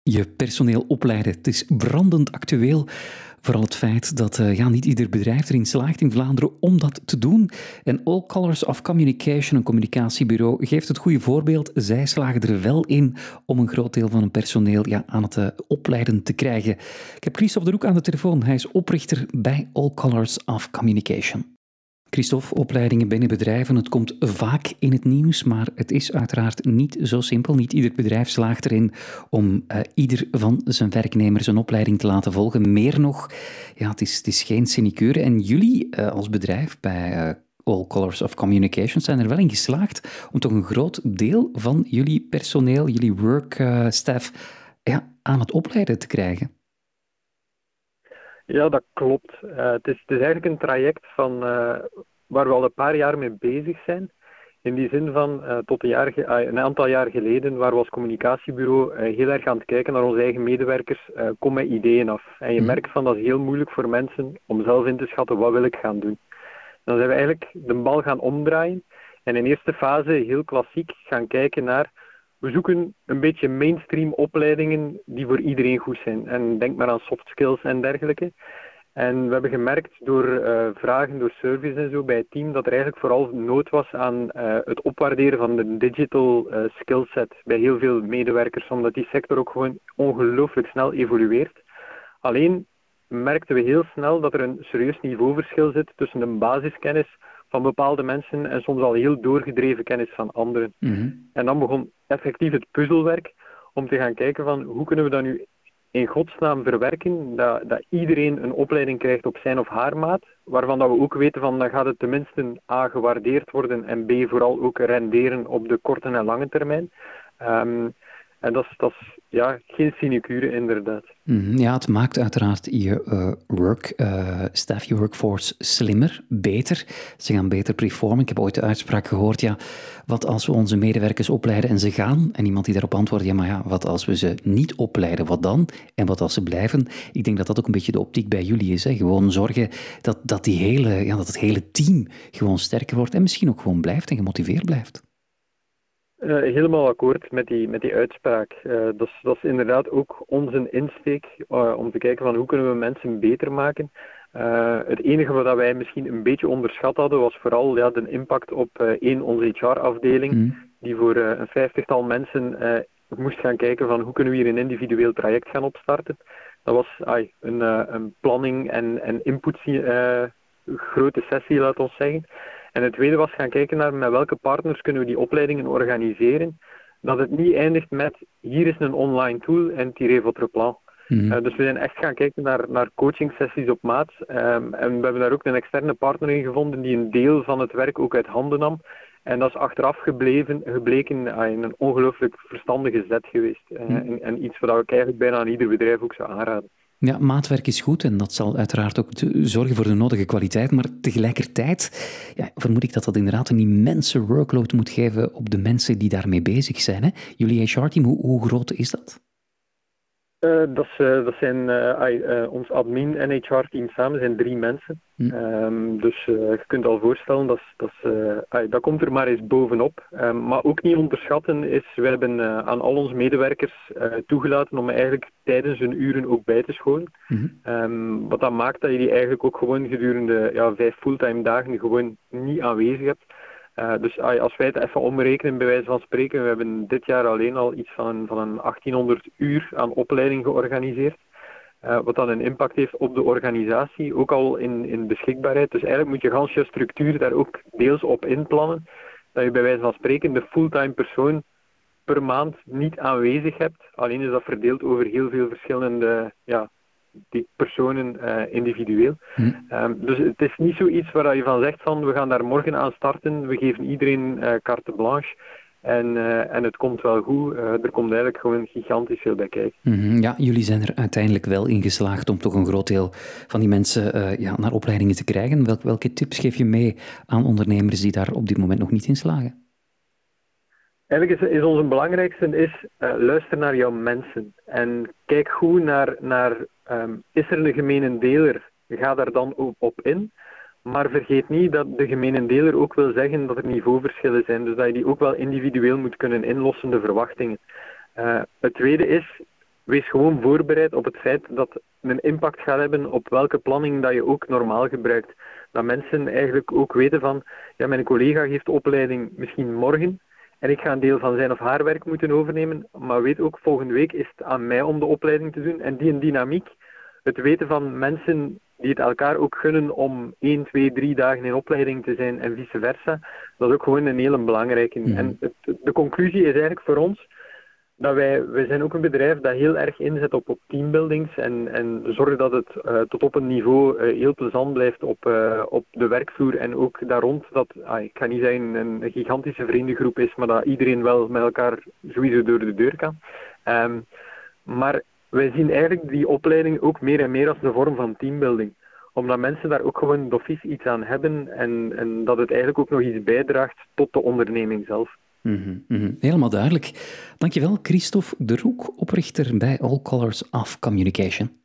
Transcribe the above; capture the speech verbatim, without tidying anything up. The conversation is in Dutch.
Je personeel opleiden. Het is brandend actueel. Vooral het feit dat uh, ja, niet ieder bedrijf erin slaagt in Vlaanderen om dat te doen. En All Colours of Communication, een communicatiebureau, geeft het goede voorbeeld. Zij slagen er wel in om een groot deel van hun personeel ja, aan het uh, opleiden te krijgen. Ik heb Christophe de Roek aan de telefoon. Hij is oprichter bij All Colours of Communication. Christophe, opleidingen binnen bedrijven, het komt vaak in het nieuws, maar het is uiteraard niet zo simpel. Niet ieder bedrijf slaagt erin om uh, ieder van zijn werknemers een opleiding te laten volgen. Meer nog, ja, het is, het is geen sinecure. En jullie uh, als bedrijf bij uh, All Colours of Communication zijn er wel in geslaagd om toch een groot deel van jullie personeel, jullie work uh, staff, ja, aan het opleiden te krijgen. Ja, dat klopt. Uh, het, is, het is eigenlijk een traject van, uh, waar we al een paar jaar mee bezig zijn. In die zin van, uh, tot een, jaar ge- uh, een aantal jaar geleden waren we als communicatiebureau uh, heel erg aan het kijken naar onze eigen medewerkers. Uh, kom met ideeën af. En je mm. merkt van, dat is heel moeilijk voor mensen om zelf in te schatten, wat wil ik gaan doen. Dan zijn we eigenlijk de bal gaan omdraaien. En in eerste fase, heel klassiek, gaan kijken naar... We zoeken een beetje mainstream opleidingen die voor iedereen goed zijn. En denk maar aan soft skills en dergelijke. En we hebben gemerkt door uh, vragen, door surveys en zo bij het team, dat er eigenlijk vooral nood was aan uh, het opwaarderen van de digital uh, skillset bij heel veel medewerkers, omdat die sector ook gewoon ongelooflijk snel evolueert. Alleen merkten we heel snel dat er een serieus niveauverschil zit tussen de basiskennis van bepaalde mensen en soms al heel doorgedreven kennis van anderen. Mm-hmm. En dan begon effectief het puzzelwerk om te gaan kijken van hoe kunnen we dat nu in godsnaam verwerken, dat, dat iedereen een opleiding krijgt op zijn of haar maat, waarvan dat we ook weten van dan gaat het tenminste A gewaardeerd worden en B vooral ook renderen op de korte en lange termijn. Um, En dat is, dat is ja, geen sinecure, inderdaad. Mm, ja, het maakt uiteraard je uh, work, uh, staff, je workforce slimmer, beter. Ze gaan beter performen. Ik heb ooit de uitspraak gehoord, ja, wat als we onze medewerkers opleiden en ze gaan? En iemand die daarop antwoordt, ja, maar ja, wat als we ze niet opleiden, wat dan? En wat als ze blijven? Ik denk dat dat ook een beetje de optiek bij jullie is. Hè? Gewoon zorgen dat, dat, die hele, ja, dat het hele team gewoon sterker wordt en misschien ook gewoon blijft en gemotiveerd blijft. Uh, helemaal akkoord met die, met die uitspraak. Uh, dat, is, dat is inderdaad ook onze insteek uh, om te kijken van hoe kunnen we mensen beter maken. Uh, het enige wat wij misschien een beetje onderschat hadden was vooral ja, de impact op uh, één, onze H R-afdeling, mm. die voor uh, een vijftigtal mensen uh, moest gaan kijken van hoe kunnen we hier een individueel traject gaan opstarten. Dat was ay, een, uh, een planning en, en input uh, grote sessie, laat ons zeggen. En het tweede was gaan kijken naar met welke partners kunnen we die opleidingen organiseren. Dat het niet eindigt met hier is een online tool en tirez votre plan. Mm-hmm. Uh, dus we zijn echt gaan kijken naar, naar coaching sessies op maat. Um, en we hebben daar ook een externe partner in gevonden die een deel van het werk ook uit handen nam. En dat is achteraf gebleven, gebleken uh, een ongelooflijk verstandige zet geweest. Uh, mm. en, en iets wat ik eigenlijk bijna aan ieder bedrijf ook zou aanraden. Ja, maatwerk is goed en dat zal uiteraard ook zorgen voor de nodige kwaliteit, maar tegelijkertijd ja, vermoed ik dat dat inderdaad een immense workload moet geven op de mensen die daarmee bezig zijn. Hè? Jullie H R-team, hoe, hoe groot is dat? Uh, dat, is, uh, dat zijn uh, uh, ons admin en H R-team samen zijn drie mensen. Hm. Um, dus uh, je kunt al voorstellen, dat, dat, is, uh, uh, dat komt er maar eens bovenop. Um, maar ook niet onderschatten is, we hebben uh, aan al onze medewerkers uh, toegelaten om eigenlijk tijdens hun uren ook bij te scholen. Hm. Um, wat dat maakt dat je die eigenlijk ook gewoon gedurende ja, vijf fulltime dagen gewoon niet aanwezig hebt. Uh, dus als wij het even omrekenen, bij wijze van spreken, we hebben dit jaar alleen al iets van, van een achttienhonderd uur aan opleiding georganiseerd. Uh, wat dan een impact heeft op de organisatie, ook al in, in beschikbaarheid. Dus eigenlijk moet je gans je structuur daar ook deels op inplannen. Dat je bij wijze van spreken de fulltime persoon per maand niet aanwezig hebt. Alleen is dat verdeeld over heel veel verschillende ja, die personen uh, individueel. Hmm. Um, dus het is niet zoiets waar je van zegt van we gaan daar morgen aan starten, we geven iedereen uh, carte blanche en, uh, en het komt wel goed. Uh, er komt eigenlijk gewoon gigantisch veel bij kijken. Mm-hmm. Ja, jullie zijn er uiteindelijk wel in geslaagd om toch een groot deel van die mensen uh, ja, naar opleidingen te krijgen. Welk, welke tips geef je mee aan ondernemers die daar op dit moment nog niet in slagen? Eigenlijk is, is onze belangrijkste is uh, luister naar jouw mensen en kijk goed naar, naar um, is er een gemene deler, ga daar dan op, op in. Maar vergeet niet dat de gemene deler ook wil zeggen dat er niveauverschillen zijn, dus dat je die ook wel individueel moet kunnen inlossen, de verwachtingen. Uh, het tweede is, wees gewoon voorbereid op het feit dat het een impact gaat hebben op welke planning dat je ook normaal gebruikt. Dat mensen eigenlijk ook weten van, ja, mijn collega geeft de opleiding misschien morgen en ik ga een deel van zijn of haar werk moeten overnemen, maar weet ook, volgende week is het aan mij om de opleiding te doen. En die dynamiek, het weten van mensen die het elkaar ook gunnen om één, twee, drie dagen in opleiding te zijn en vice versa, dat is ook gewoon een hele belangrijke. Mm-hmm. En het, de conclusie is eigenlijk voor ons dat wij, wij zijn ook een bedrijf dat heel erg inzet op, op teambuildings en, en zorgen dat het uh, tot op een niveau uh, heel plezant blijft op, uh, op de werkvloer en ook daar rond dat, ah, ik ga niet zeggen een gigantische vriendengroep is, maar dat iedereen wel met elkaar sowieso door de deur kan. Um, maar wij zien eigenlijk die opleiding ook meer en meer als een vorm van teambuilding. Omdat mensen daar ook gewoon d'office iets aan hebben en, en dat het eigenlijk ook nog iets bijdraagt tot de onderneming zelf. Mm-hmm, mm-hmm. Helemaal duidelijk. Dankjewel, Christophe de Roek, oprichter bij All Colors of Communication.